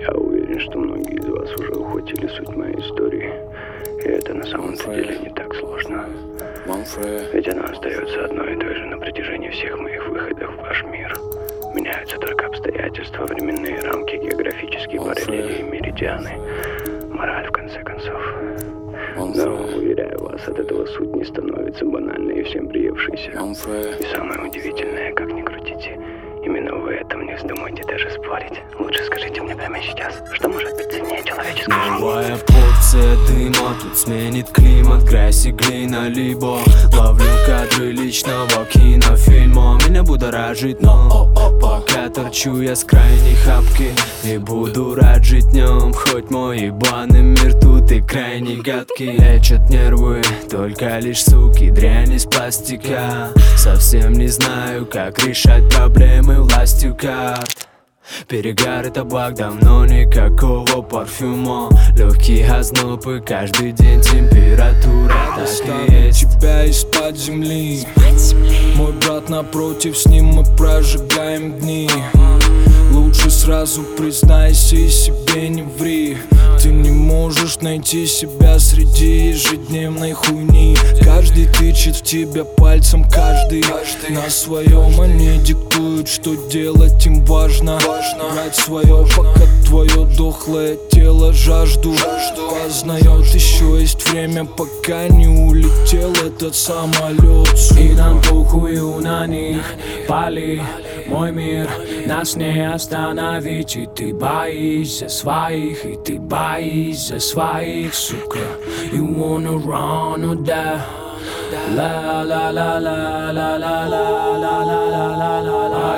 Я уверен, что многие из вас уже ухватили суть моей истории. И это на самом-то деле не так сложно. Ведь она остается одной и той же на протяжении всех моих выходов в ваш мир. Меняются только обстоятельства, временные рамки, географические параллели и меридианы. Мораль, в конце концов. Но, уверяю вас, от этого суть не становится банальной и всем приевшейся. И самое удивительное, как ни крутите, именно в этом не вздумайте даже спорить. Лучше скажите мне прямо сейчас, что может быть ценнее человеческого жизни. Новая порция дыма тут сменит климат, грязь и глина. Либо ловлю кадры личного кинофильма. Меня будоражит, но пока торчу я с крайней хапки. И буду рад жить днем, хоть мой ебаный мир тут и крайне гадкий. Лечат нервы, только лишь суки, дрянь из пластика. Совсем не знаю, как решать проблемы властью карт. Перегар и табак, давно никакого парфюма. Легкий озноб и каждый день температура. Достану тебя из-под земли. Мой брат напротив, с ним мы прожигаем дни. Лучше сразу признайся и себе не ври. Ты не можешь найти себя среди ежедневной хуйни. Каждый тычет в тебя пальцем, каждый на своем. Они диктуют, что делать им важно. Брать свое, пока твое дохлое тело жажду познает. Еще есть время, пока не улетел этот самолет. И нам похую на них, пали мой мир, нас не остановить. И ты боишься своих, и ты боишься своих, сука. You wanna run or die. La la la la la la la la la la la.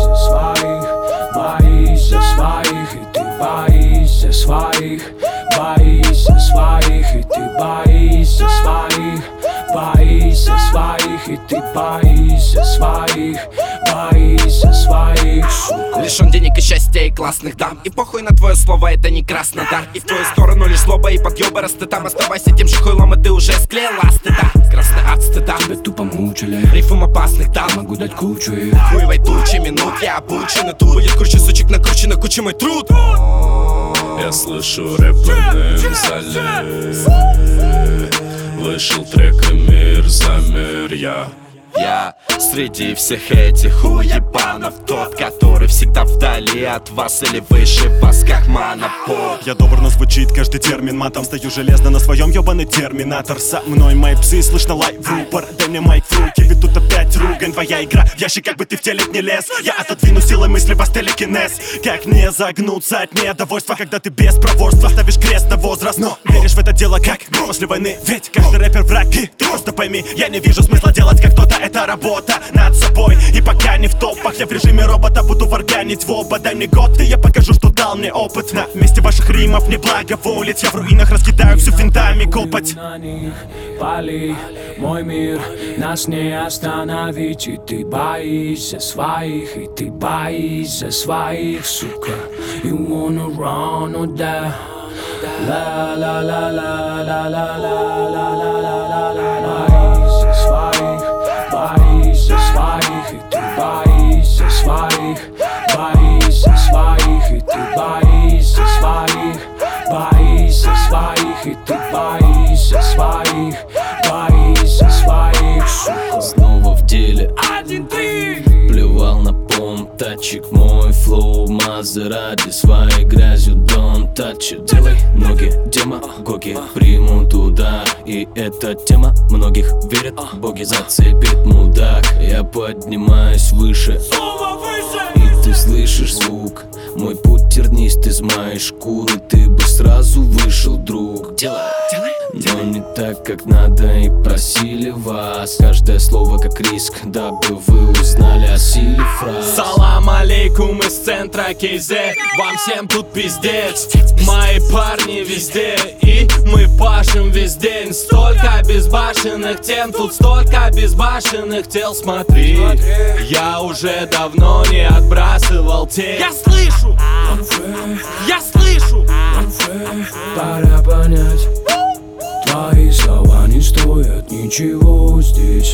Боишься своих, и ты боишься своих. Боишься своих, и ты боишься своих. Боишься своих, и ты боишься своих. Боишься своих, сука. Лишён денег и счастья и классных дам. И похуй на твое слово, это не Краснодар. И в твою сторону лишь злоба и подъёбы. Раз ты там, оставайся тем же хуйлом, и ты уже склеила стыда. Красный от стыда. Тебя тупо мучили рифм опасных там. Могу дать кучу их. Хуевой тучи минут я обучен. И тут будет круче сучек накручен, на куче мой труд. Я слышу рэп в ином зале. Вышел трек и мир замер. Я среди всех этих уебанов тот, который всегда вдали от вас или выше вас, как монопол. Я добр, но звучит каждый термин матом. Стою железно на своем, ёбаный терминатор. Со мной мои псы, слышно лай в рупор. Дай мне майк в руки, ведь тут опять ругань. Твоя игра в ящик, как бы ты в телек не лез. Я отодвину силой мысли, вас телекинез. Как не загнуться от недовольства, когда ты без проворства ставишь крест на возраст. Но веришь в это дело, как после войны. Ведь каждый рэпер враг, и ты просто пойми, я не вижу смысла делать как кто-то. Это работа над собой. И пока не в топах, я в режиме робота буду варганить в оба. Дай мне год, и я покажу, что дал мне опыт. На месте ваших римов не благоволить. Я в руинах раскидаю всю финтами копоть. Пали мой мир, нас не остановить. И ты боишься своих, и ты боишься своих, сука. You wanna run or die. La la la la la la la la la la. Боишься своих, боишься своих, и ты боишься своих. Боишься своих, и ты боишься своих. Боишься своих, и ты боишься своих. Боишься своих, сука. Снова в деле 1-3. Плевал на пом, тачик мой флоу. Мазерати своей грязью don't touch it. Делай ноги, демагоги примут удар. И эта тема многих верит, боги зацепит мудак. Я поднимаюсь выше, и ты слышишь звук. Мой путь тернист из моей шкуры. Ты бы сразу вышел, друг. Но не так, как надо, и просили вас. Каждое слово как риск, дабы вы узнали о силе фраз. Салам алейкум из центра КЗ. Вам всем тут пиздец. Мои парни везде, и мы пашем весь день. Столько безбашенных тем, тут столько безбашенных тел. Смотри, я уже давно не отбрасывал тень. Я слышу, я слышу. Пора понять, твои слова не стоят ничего здесь.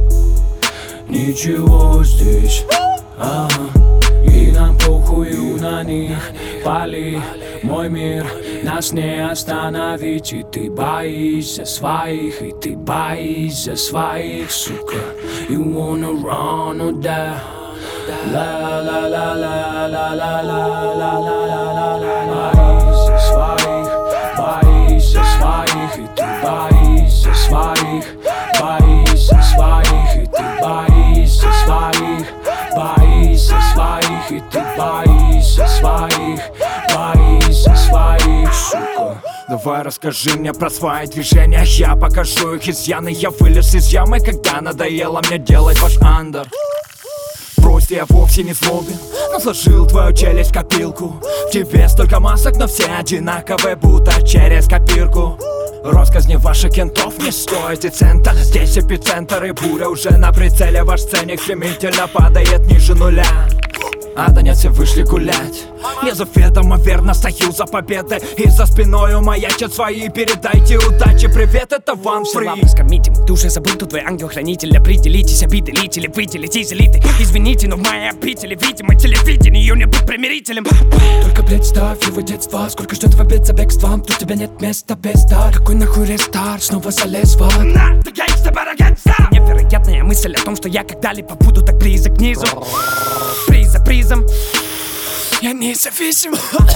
Ничего здесь. И нам похую на на них пали. Мой мир, нас не остановить. И ты боишься своих, и ты боишься своих, сука. You wanna run or die. La la la la la la la la la la. Боишься своих, боишься своих, и ты боишься своих, боишься своих, и ты боишься своих, боишься своих, и ты боишься своих, боишься своих, сука. Давай расскажи мне про свои движения, я покажу их изъяны. Я вылез из ямы, когда надоело мне делать ваш андер. Брось, я вовсе не злобен, но сложил твою челюсть в копилку. В тебе столько масок, но все одинаковые, будто через копирку. Росказни ваших кентов не стоит и цента. Здесь эпицентр и буря уже на прицеле. Ваш ценник стремительно падает ниже нуля. А да нет, все вышли гулять. Я за ведомо верно стою за победой. И за спиною маячат свои. Передайте удачи, привет, это One Free. Скормите, ты уже забыл, тут твой ангел-хранитель. Определитесь, определители, выделите из элиты. Извините, но в моей обители, видимо, телевидение не быть примирителем. Только представь его детство, сколько ждет в обед за бегством. Тут тебя нет места без дар. Какой нахуй рестарт, снова залез в ад. Невероятная мысль о том, что я когда-либо буду так близок к низу. Приз за призом я независим.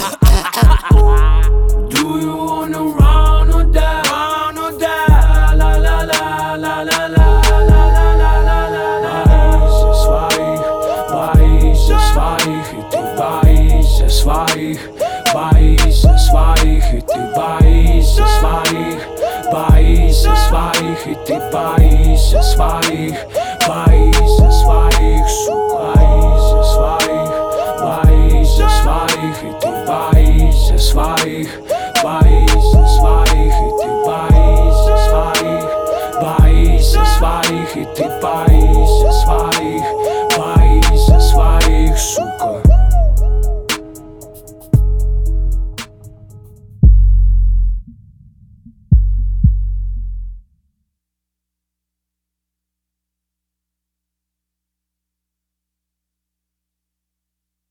Do you wanna run or die? Run or die? La la la la la la la la la. Боишься своих, боишься своих, и ты боишься своих, боишься своих, и ты боишься своих, боишься своих, и ты боишься своих, боишься своих, сука. Боишься своих, боишься своих, и ты боишься своих, боишься своих, и ты боишься своих, боишься своих, и ты боишься.